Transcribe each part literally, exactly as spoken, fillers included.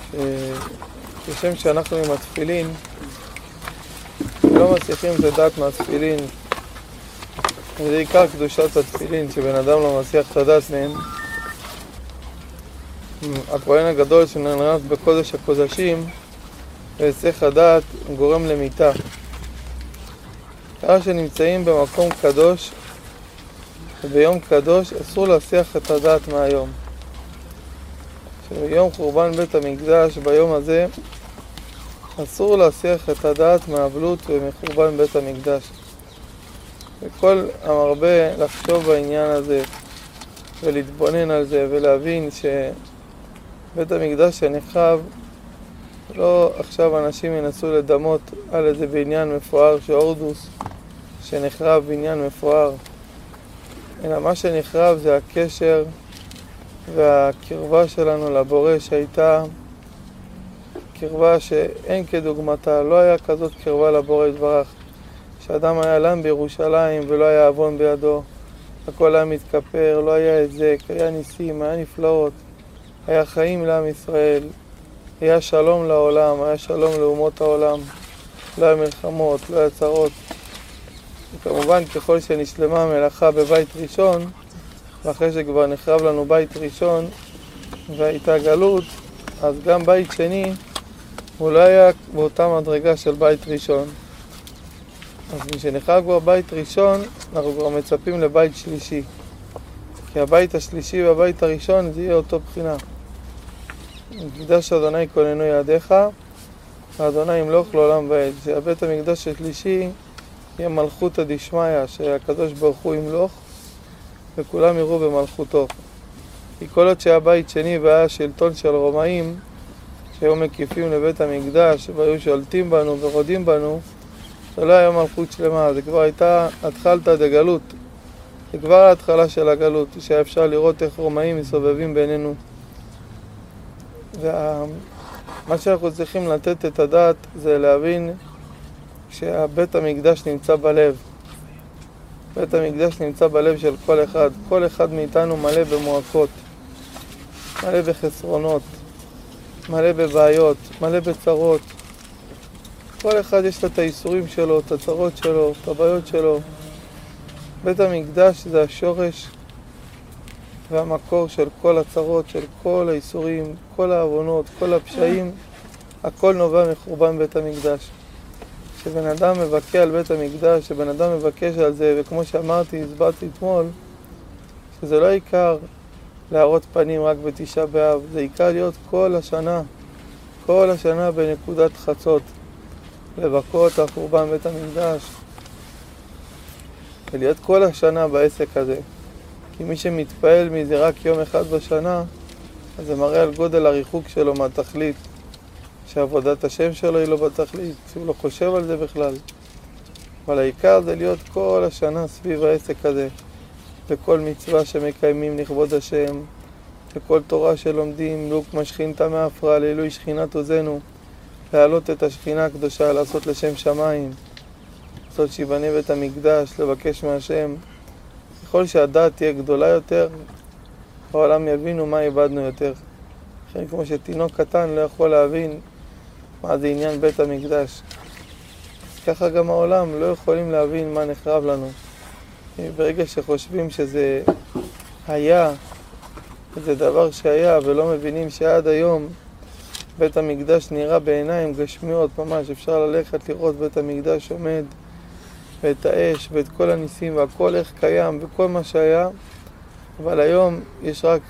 כשם שאנחנו עם התפילין לא מצליחים לדעת מהתפילין, וזה עיקר קדושת התפילין, שבן אדם לא מצליח לדעת מהן. הכהן הגדול שנכנס בקודש הקודשים וצריך לדעת גורם למיתה. ככה שנמצאים במקום קדוש וביום קדוש אסור להסיח את הדעת מהיום. שביום חורבן בית המקדש, ביום הזה אסור להסיח את הדעת מהאבלות ומחורבן בית המקדש. וכל המרבה לחשוב בעניין הזה ולהתבונן על זה ולהבין שבית המקדש שנחרב, לא עכשיו אנשים ינסו לדמות על איזה בניין מפואר שהורדוס שנחרב בניין מפואר, אלא מה שנחרב זה הקשר והקרבה שלנו לבורא, שהייתה קרבה שאין כדוגמתה. לא היה כזאת קרבה לבורא יתברך, שאדם היה לם בירושלים ולא היה עוון בידו, הכל היה מתכפר, לא היה היזק, היה ניסים, היה נפלאות, היה חיים לעם ישראל, היה שלום לעולם, היה שלום לאומות העולם, לא היה מלחמות, לא היה צרות. וכמובן ככל שנשלמה המלאכה בבית ראשון, ואחרי שכבר נחרב לנו בית ראשון והייתה גלות, אז גם בית שני הוא לא היה באותה מדרגה של בית ראשון. אז משנחרב כבר בית ראשון, אנחנו כבר מצפים לבית שלישי, כי הבית השלישי והבית הראשון זה יהיה אותו בחינה. מקדש אדוני כוננו ידיך, ואדוני ימלוך לעולם ועד. שהבית המקדש השלישי יהיה מלכותא דשמיא, שהקדוש ברוך הוא ימלוך וכולם יראו במלכותו. כי כל עוד שהיה בית שני והיה שלטון של רומאים שהיו מקיפים לבית המקדש והיו שולטים בנו ורודים בנו, זה לא היה מלכות שלמה, זה כבר הייתה התחלתא דגלות. זה כבר ההתחלה של הגלות, שהיה אפשר לראות איך רומאים מסובבים בינינו. ומה שאנחנו צריכים לתת את הדעת זה להבין שהבית המקדש נמצא בלב. בית המקדש נמצא בלב של כל אחד. כל אחד מאיתנו מלא במועקות, מלא בחסרונות, מלא בבעיות, מלא בצרות. כל אחד יש לו את האיסורים שלו, את הצרות שלו, את הבעיות שלו. בית המקדש זה השורש והמקור של כל הצרות, של כל האיסורים, כל העוונות, כל הפשעים. הכל נובע מחורבן בית המקדש. שבן אדם מבקש על בית המקדש, שבן אדם מבקש על זה, וכמו שאמרתי, הסברתי אתמול, שזה לא עיקר להראות פנים רק בתשעה באב, זה עיקר להיות כל השנה, כל השנה בנקודת חצות, לבכות על חורבן בית המקדש, ולהיות כל השנה בעסק הזה. כי מי שמתפעל מזה רק יום אחד בשנה, אז זה מראה על גודל הריחוק שלו מהתכלית, שעבודת השם שלו היא לא בתכלית, שהוא לא חושב על זה בכלל. אבל העיקר זה להיות כל השנה סביב העסק הזה, בכל מצווה שמקיימים לכבוד השם, בכל תורה שלומדים, לוק משכינתא מעפרא לעילוי שכינת עוזנו, להעלות את השכינה הקדושה, לעשות לשם שמיים, לעשות שיבנה בית המקדש, לבקש מהשם. ככל שהדעת תהיה גדולה יותר, העולם יבינו מה איבדנו יותר. לכן כמו שתינוק קטן לא יכול להבין מה זה עניין בית המקדש, ככה גם העולם לא יכולים להבין מה נחרב לנו. ברגע שחושבים שזה היה, זה דבר שהיה, ולא מבינים שעד היום בית המקדש נראה בעיניים גשמיות ממש, אפשר ללכת לראות בית המקדש עומד, ואת האש ואת כל הניסים והכל איך קיים וכל מה שהיה, אבל היום יש רק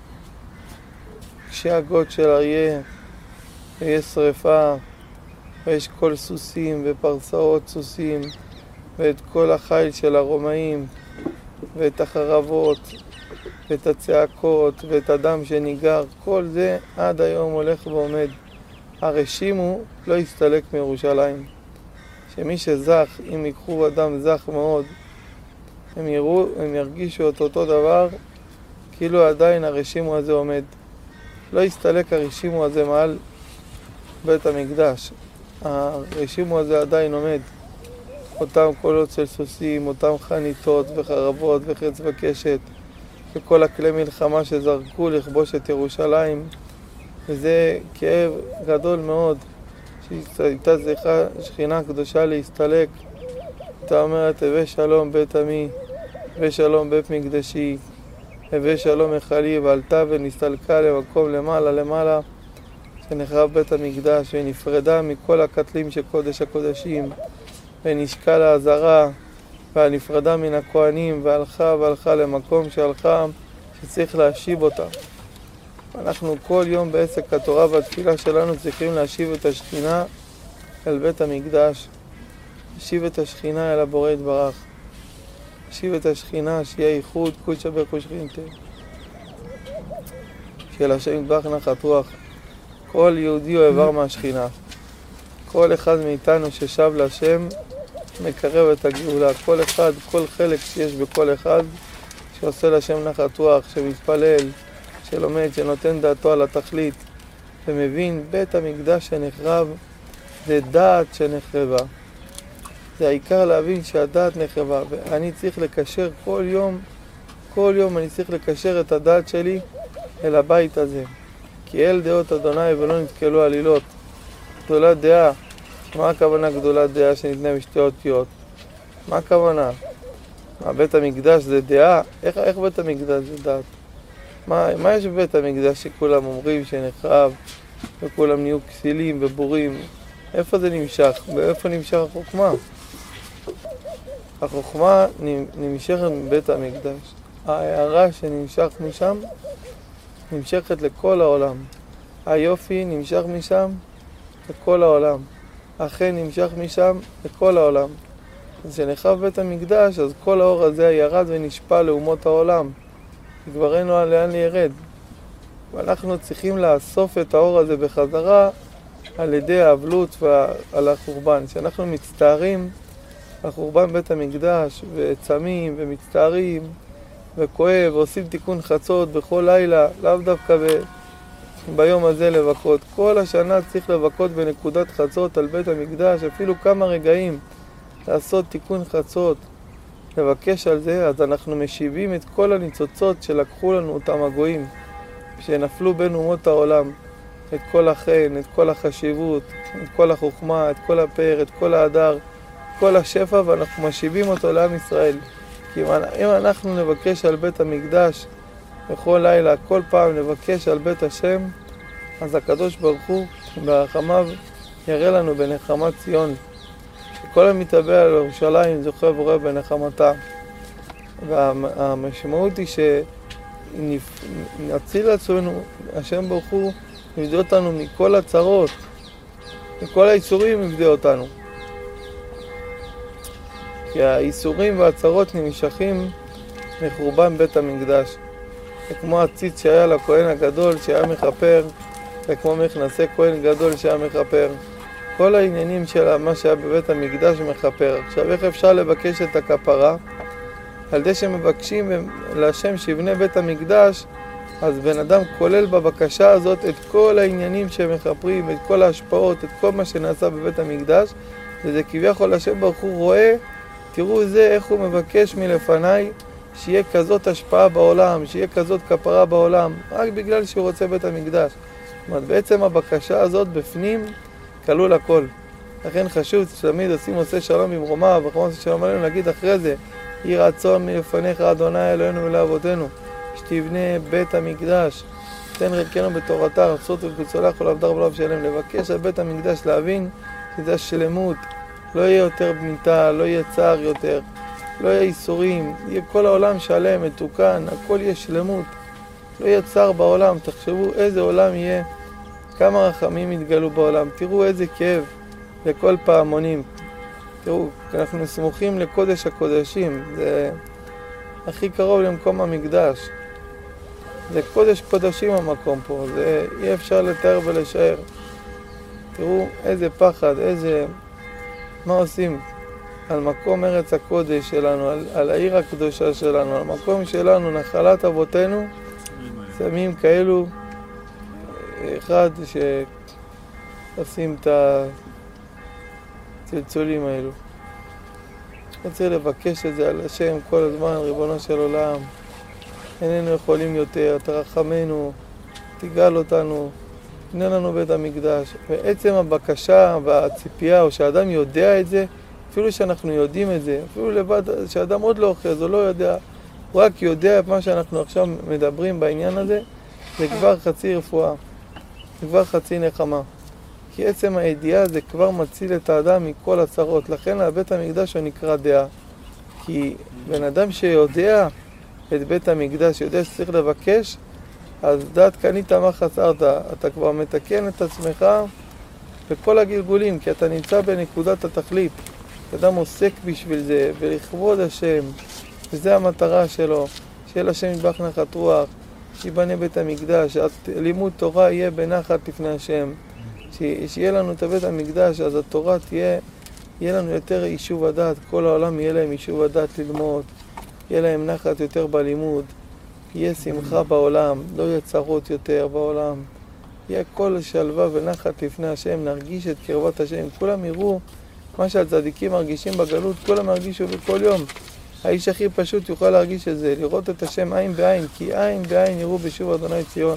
שאגות של אריה, ויש שריפה, ויש כל סוסים ופרסאות סוסים, ואת כל החיל של הרומאים, ואת החרבות, ואת הצעקות, ואת הדם שניגר. כל זה עד היום הולך ועומד. הרשימו לא יסתלק מירושלים. שמי שזך, אם ייקחו אדם זך מאוד, הם יראו, הם ירגישו את אותו דבר, כאילו עדיין הרשימו הזה עומד. לא יסתלק הרשימו הזה מעל בית המקדש. הרשימו הזה עדיין עומד. אותם קולות של סוסים, אותם חניתות וחרבות וחץ וקשת, וכל הכלי מלחמה שזרקו לכבוש את ירושלים, וזה כאב גדול מאוד, שהייתה צריכה שכינה קדושה להסתלק. הייתה אומרת, הווה שלום בית עמי, הווה שלום בית מקדשי, הווה שלום מחלי, ועלתה ונסתלקה למקום למעלה למעלה, שנחרב בית המקדש, ונפרדה מכל הקטלים של קודש הקודשים, ונשקה לעזרה, ונפרדה מן הכהנים, והלכה והלכה למקום שהלכה, שצריך להשיב אותה. אנחנו כל יום בעסק התורה והתפילה שלנו צריכים להשיב את השכינה אל בית המקדש, להשיב את השכינה אל הבורא יתברך, להשיב את השכינה שיהיה ייחוד קודשא בריך הוא שכינתה, של השם יתברך נחת רוח. כל יהודי הוא איבר מהשכינה, כל אחד מאיתנו ששב להשם מקרב את הגאולה, כל אחד, כל חלק שיש בכל אחד שעושה להשם נחת רוח, שמתפלל, שלומד, שנותן דעתו על התכלית ומבין בית המקדש שנחרב זה דעת שנחרבה. זה העיקר להבין שהדעת נחרבה, ואני צריך לקשר כל יום, כל יום אני צריך לקשר את הדעת שלי אל הבית הזה. כי אל דעות אדוני ולא נתקלו עלילות. גדולת דעה, מה הכוונה גדולת דעה שניתנה בשתי אותיות? מה הכוונה? מה, בית המקדש זה דעה? איך, איך בית המקדש זה דעת? מה, מה יש בבית המקדש שכולם אומרים שנחרב וכולם נהיו כסילים ובורים? איפה זה נמשך? ואיפה נמשך החוכמה? החוכמה נמשכת מבית המקדש. ההערה שנמשך משם נמשכת לכל העולם. היופי נמשך משם לכל העולם. החן נמשך משם לכל העולם. אז כשנחרב בית המקדש, אז כל האור הזה ירד ונשפע לאומות העולם. כבר אין לו לאן לירד. ואנחנו צריכים לאסוף את האור הזה בחזרה על ידי האבלות ועל החורבן. כשאנחנו מצטערים על חורבן בית המקדש וצמים ומצטערים וכואב ועושים תיקון חצות בכל לילה, לאו דווקא ב... ביום הזה לבכות. כל השנה צריך לבכות בנקודת חצות על בית המקדש, אפילו כמה רגעים לעשות תיקון חצות, לבקש על זה. אז אנחנו משיבים את כל הניצוצות שלקחו לנו אותם הגויים, שנפלו בין אומות העולם, את כל החן, את כל החשיבות, את כל החוכמה, את כל הפאר, את כל ההדר, כל השפע, ואנחנו משיבים אותו לעם ישראל. כי אם אנחנו נבקש על בית המקדש בכל לילה, כל פעם נבקש על בית השם, אז הקדוש ברוך הוא ברחמיו יראה לנו בנחמת ציון. שכל המתאבל על ירושלים זוכה ורואה בנחמתה. והמשמעות היא שנציל עצמנו, השם ברוך הוא יפדה אותנו מכל הצרות, מכל האיסורים יפדה אותנו. כי האיסורים והצרות נמשכים מחורבן בית המקדש. זה כמו הציץ שהיה לכהן הגדול שהיה מחפר, וכמו מכנסי כהן גדול שהיה מחפר. כל העניינים של מה שהיה בבית המקדש מחפר. עכשיו איך אפשר לבקש את הכפרה? על ידי שמבקשים להשם שיבנה בית המקדש, אז בן אדם כולל בבקשה הזאת את כל העניינים שמחפרים, את כל ההשפעות, את כל מה שנעשה בבית המקדש, וזה כביכול השם ברוך הוא רואה, תראו זה איך הוא מבקש מלפניי, שיהיה כזאת השפעה בעולם, שיהיה כזאת כפרה בעולם, רק בגלל שהוא רוצה בית המקדש. זאת אומרת, בעצם הבקשה הזאת בפנים כלול הכל. לכן חשוב שתמיד עושים עושה שלום במרומיו, וחום עושה שלום עלינו, להגיד אחרי זה, יהי רצון מלפניך אדוני אלוהינו ולאבותינו, שתבנה בית המקדש, תן רקנו בתורתה, רצות ובצולח ולעבדר ולעב שלם, לבקש על בית המקדש, להבין שזה השלמות, לא יהיה יותר בניתה, לא יהיה צער יותר, לא יהיה איסורים, יהיה כל העולם שלם, מתוקן, הכל יהיה שלמות, לא יהיה צער בעולם. תחשבו איזה עולם יהיה, כמה רחמים יתגלו בעולם, תראו איזה כאב לכל פעמונים. תראו, אנחנו סמוכים לקודש הקודשים, זה הכי קרוב למקום המקדש, זה קודש קודשים המקום פה, זה אי אפשר לתאר ולשער. תראו איזה פחד, איזה, מה עושים על מקום ארץ הקודש שלנו, על, על העיר הקדושה שלנו, על מקום שלנו, נחלת אבותינו, שמים כאלו, אחד שעושים את הצלצולים האלו. רוצה לבקש את זה על השם כל הזמן, ריבונו של עולם, איננו יכולים יותר, תרחמנו, תגאל אותנו, תנה לנו בית המקדש. ועצם הבקשה והציפייה, או שהאדם יודע את זה, אפילו שאנחנו יודעים את זה, אפילו לבד, שאדם עוד לא אוחז, או לא יודע, הוא רק יודע את מה שאנחנו עכשיו מדברים בעניין הזה, זה כבר חצי רפואה, זה כבר חצי נחמה. כי עצם הידיעה זה כבר מציל את האדם מכל הצרות. לכן הבית המקדש הוא נקרא דעה. כי בן אדם שיודע את בית המקדש, יודע שצריך לבקש, אז דעת קנית מה חסרת. אתה כבר מתקן את עצמך בכל הגלגולים, כי אתה נמצא בנקודת התכלית. אדם עוסק בשביל זה, ולכבוד השם, וזה המטרה שלו, שיהיה לשם נדבך נחת רוח, שיבנה בית המקדש, לימוד תורה יהיה בנחת לפני השם. שיהיה לנו את בית המקדש, אז התורה תהיה, יהיה לנו יותר יישוב הדעת, כל העולם יהיה להם יישוב הדעת ללמוד, יהיה להם נחת יותר בלימוד, יהיה שמחה בעולם, לא יהיה צרות יותר בעולם, יהיה כל שלווה ונחת לפני השם, נרגיש את קרבת השם, כולם יראו מה שהצדיקים מרגישים בגלות, כולם ירגישו בכל יום. האיש הכי פשוט יוכל להרגיש את זה, לראות את השם עין בעין, כי עין בעין יראו בשוב אדוני ציון.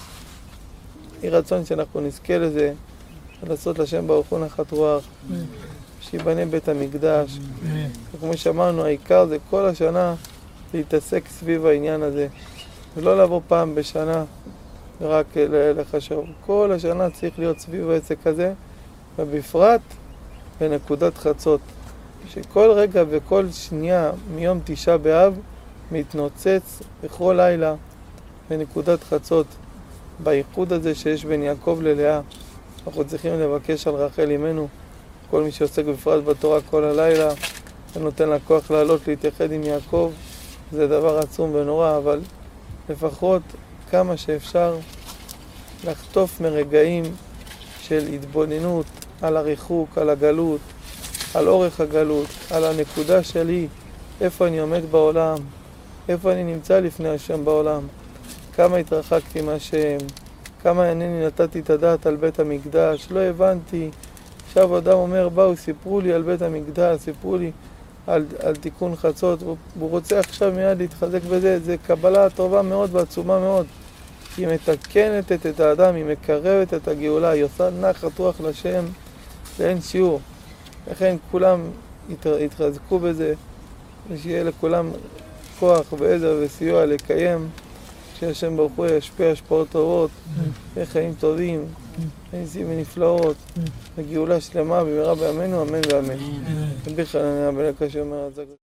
יהי רצון שאנחנו נזכה לזה, לעשות לשם ברוך הוא נחת רוח, שיבנה בית המקדש. וכמו שאמרנו, העיקר זה כל השנה להתעסק סביב העניין הזה, ולא לבוא פעם בשנה ורק לחשוב. כל השנה צריך להיות סביב העסק הזה, ובפרט בנקודת חצות, שכל רגע וכל שנייה מיום תשעה באב מתנוצץ בכל לילה בנקודת חצות. בייחוד הזה שיש בין יעקב ללאה, אנחנו צריכים לבקש על רחל אמנו, כל מי שעוסק בפרט בתורה כל הלילה, ונותן לה כוח לעלות להתייחד עם יעקב, זה דבר עצום ונורא, אבל לפחות כמה שאפשר לחטוף מרגעים של התבוננות על הריחוק, על הגלות, על אורך הגלות, על הנקודה שלי, איפה אני עומד בעולם, איפה אני נמצא לפני השם בעולם, כמה התרחקתי מהשם, כמה אינני נתתי את הדעת על בית המקדש, לא הבנתי. עכשיו אדם אומר, באו, סיפרו לי על בית המקדש, סיפרו לי על, על תיקון חצות, הוא רוצה עכשיו מיד להתחזק בזה, זה קבלה טובה מאוד ועצומה מאוד. היא מתקנת את האדם, היא מקרבת את הגאולה, היא עושה נחת רוח לשם, ואין שיעור. לכן כולם יתחזקו בזה, ושיהיה לכולם כוח ועזר וסיוע לקיים, שהשם ברוך הוא ישפיע השפעות טובות, וחיים טובים, ניסים ונפלאות, וגאולה שלמה במהרה בימינו, אמן ואמן. רבי חנניה בן עקשיא אומר את זה.